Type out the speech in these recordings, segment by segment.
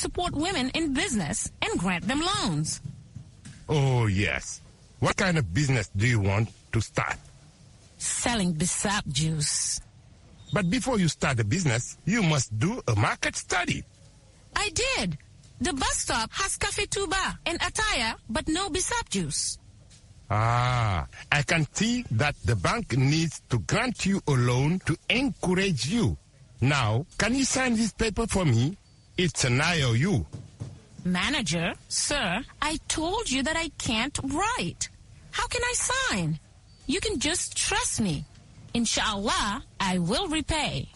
support women in business and grant them loans. Oh, yes. What kind of business do you want to start? Selling Bissap juice. But before you start a business, you must do a market study. I did. The bus stop has Cafe Tuba and Ataya, but no Bissap juice. Ah, I can see that the bank needs to grant you a loan to encourage you. Now, can you sign this paper for me? It's an IOU. Manager, sir, I told you that I can't write. How can I sign? You can just trust me. Inshallah, I will repay.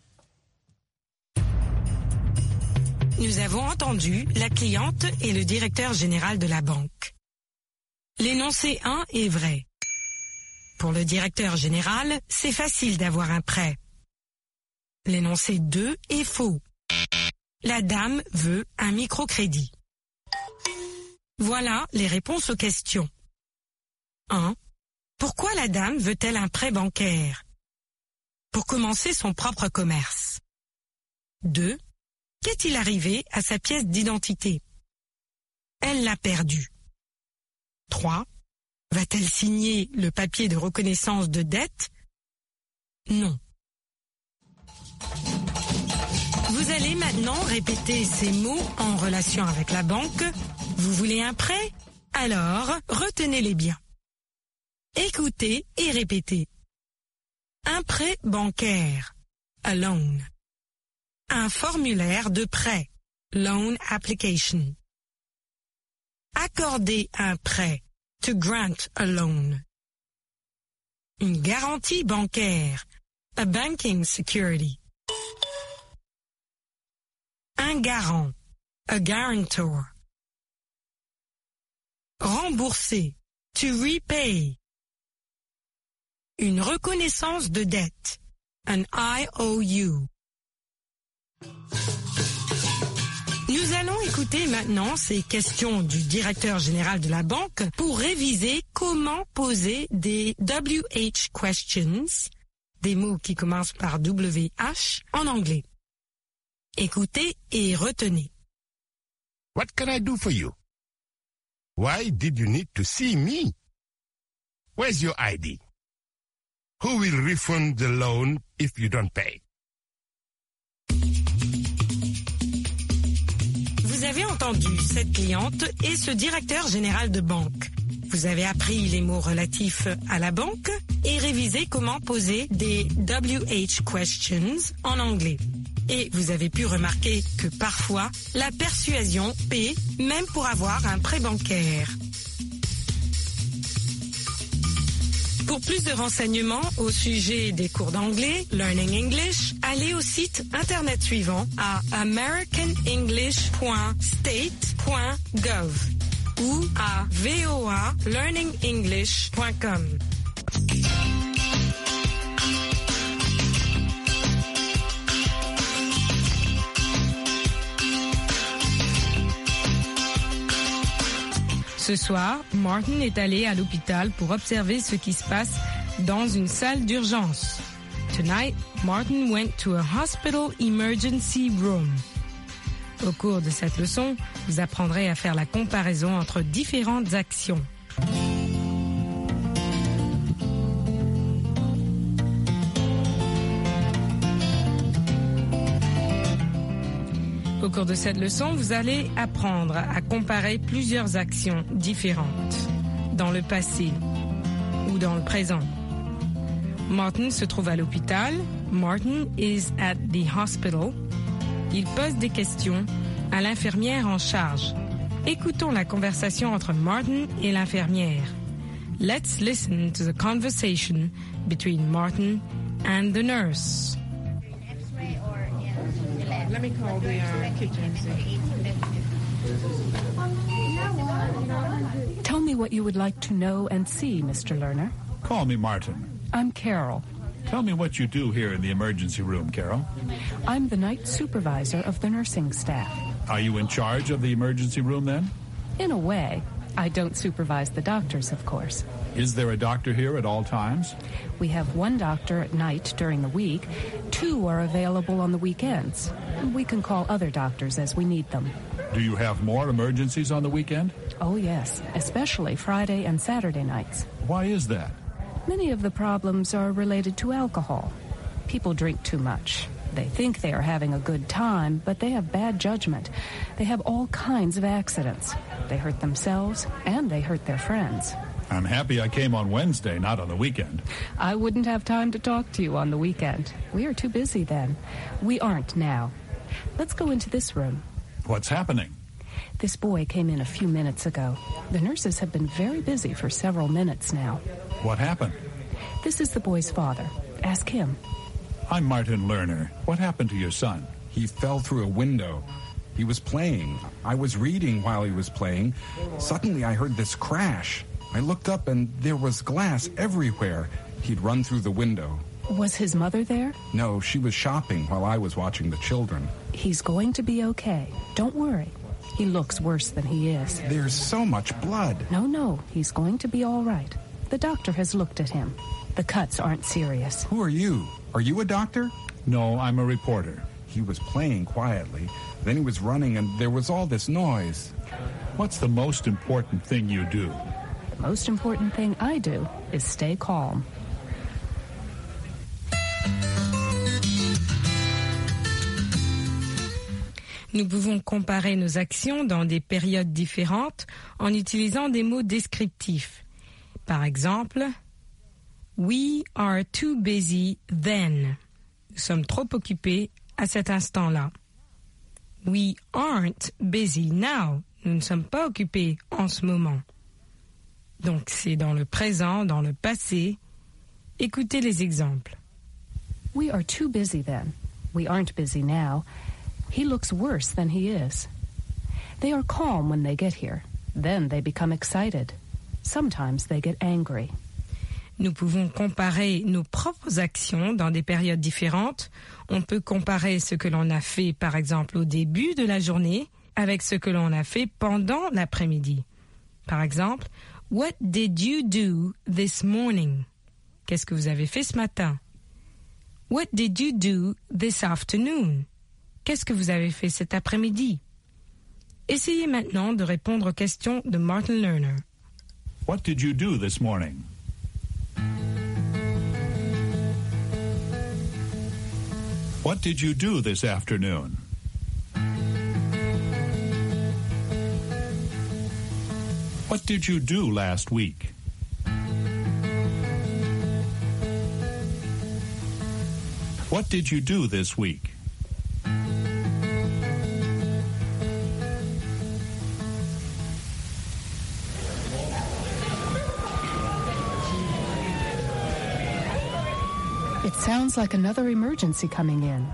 Nous avons entendu la cliente et le directeur général de la banque. L'énoncé 1 est vrai. Pour le directeur général, c'est facile d'avoir un prêt. L'énoncé 2 est faux. La dame veut un microcrédit. Voilà les réponses aux questions. 1. Pourquoi la dame veut-elle un prêt bancaire? Pour commencer son propre commerce. 2. Qu'est-il arrivé à sa pièce d'identité? Elle l'a perdue. 3. Va-t-elle signer le papier de reconnaissance de dette? Non. Vous allez maintenant répéter ces mots en relation avec la banque. Vous voulez un prêt? Alors, retenez-les bien. Écoutez et répétez. Un prêt bancaire, a loan. Un formulaire de prêt, loan application. Accorder un prêt, to grant a loan. Une garantie bancaire, a banking security. Un garant, a guarantor. Rembourser, to repay. Une reconnaissance de dette, an IOU. Nous allons écouter maintenant ces questions du directeur général de la banque pour réviser comment poser des WH questions, des mots qui commencent par WH, en anglais. Écoutez et retenez. What can I do for you? Why did you need to see me? Where's your ID? Who will refund the loan if you don't pay? Vous avez entendu cette cliente et ce directeur général de banque. Vous avez appris les mots relatifs à la banque et révisé comment poser des WH questions en anglais. Et vous avez pu remarquer que parfois, la persuasion paie même pour avoir un prêt bancaire. Pour plus de renseignements au sujet des cours d'anglais, Learning English, allez au site internet suivant à americanenglish.state.gov ou à voalearningenglish.com. Ce soir, Martin est allé à l'hôpital pour observer ce qui se passe dans une salle d'urgence. Tonight, Martin went to a hospital emergency room. Au cours de cette leçon, vous apprendrez à faire la comparaison entre différentes actions. Au cours de cette leçon, vous allez apprendre à comparer plusieurs actions différentes dans le passé ou dans le présent. Martin se trouve à l'hôpital. Martin is at the hospital. Il pose des questions à l'infirmière en charge. Écoutons la conversation entre Martin et l'infirmière. Let's listen to the conversation between Martin and the nurse. Let me call the kitchen. Tell me what you would like to know and see, Mr. Lerner. Call me Martin. I'm Carol. Tell me what you do here in the emergency room, Carol. I'm the night supervisor of the nursing staff. Are you in charge of the emergency room then? In a way. I don't supervise the doctors, of course. Is there a doctor here at all times? We have one doctor at night during the week. 2 are available on the weekends. We can call other doctors as we need them. Do you have more emergencies on the weekend? Oh, yes, especially Friday and Saturday nights. Why is that? Many of the problems are related to alcohol. People drink too much. They think they are having a good time, but they have bad judgment. They have all kinds of accidents. They hurt themselves, and they hurt their friends. I'm happy I came on Wednesday, not on the weekend. I wouldn't have time to talk to you on the weekend. We are too busy then. We aren't now. Let's go into this room. What's happening? This boy came in a few minutes ago. The nurses have been very busy for several minutes now. What happened? This is the boy's father. Ask him. I'm Martin Lerner. What happened to your son? He fell through a window. He was playing. I was reading while he was playing. Suddenly I heard this crash. I looked up and there was glass everywhere. He'd run through the window. Was his mother there? No, she was shopping while I was watching the children. He's going to be okay. Don't worry. He looks worse than he is. There's so much blood. No, he's going to be all right. The doctor has looked at him. The cuts aren't serious. Who are you? Are you a doctor? No, I'm a reporter. He was playing quietly. Then he was running and there was all this noise. What's the most important thing you do? The most important thing I do is stay calm. Nous pouvons comparer nos actions dans des périodes différentes en utilisant des mots descriptifs. Par exemple, We are too busy then. Nous sommes trop occupés à cet instant-là. We aren't busy now. Nous ne sommes pas occupés en ce moment. Donc c'est dans le présent, dans le passé. Écoutez les exemples. We are too busy then. We aren't busy now. He looks worse than he is. They are calm when they get here. Then they become excited. Sometimes they get angry. Nous pouvons comparer nos propres actions dans des périodes différentes. On peut comparer ce que l'on a fait, par exemple, au début de la journée avec ce que l'on a fait pendant l'après-midi. Par exemple, What did you do this morning? Qu'est-ce que vous avez fait ce matin? What did you do this afternoon? Qu'est-ce que vous avez fait cet après-midi? Essayez maintenant de répondre aux questions de Martin Lerner. What did you do this morning? What did you do this afternoon? What did you do last week? What did you do this week? It sounds like another emergency coming in.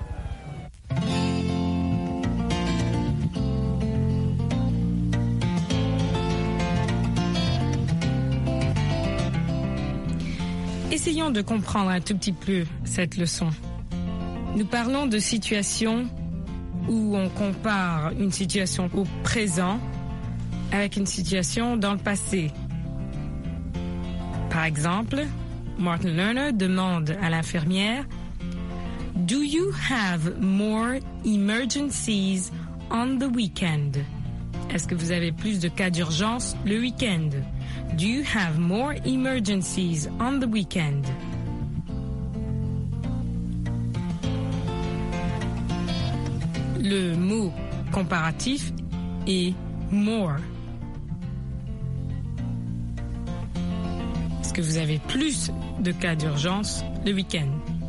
Essayons de comprendre un tout petit peu cette leçon. Nous parlons de situations où on compare une situation au présent avec une situation dans le passé. Par exemple, Martin Lerner demande à l'infirmière « Do you have more emergencies on the weekend? » Est-ce que vous avez plus de cas d'urgence le week-end? Do you have more emergencies on the weekend? Le mot comparatif est more. Est-ce que vous avez plus de cas d'urgence le week-end?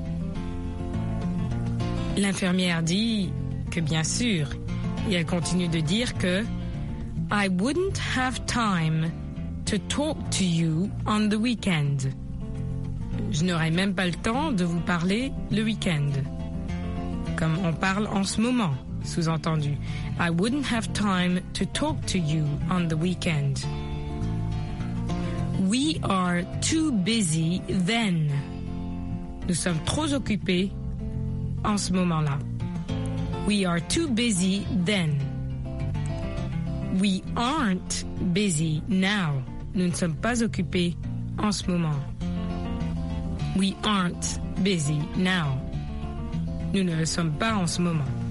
L'infirmière dit que bien sûr, et elle continue de dire que I wouldn't have time to talk to you on the weekend. Je n'aurai même pas le temps de vous parler le week-end. Comme on parle en ce moment, sous-entendu. I wouldn't have time to talk to you on the weekend. We are too busy then. Nous sommes trop occupés en ce moment-là. We are too busy then. We aren't busy now. Nous ne sommes pas occupés en ce moment. We aren't busy now. Nous ne le sommes pas en ce moment.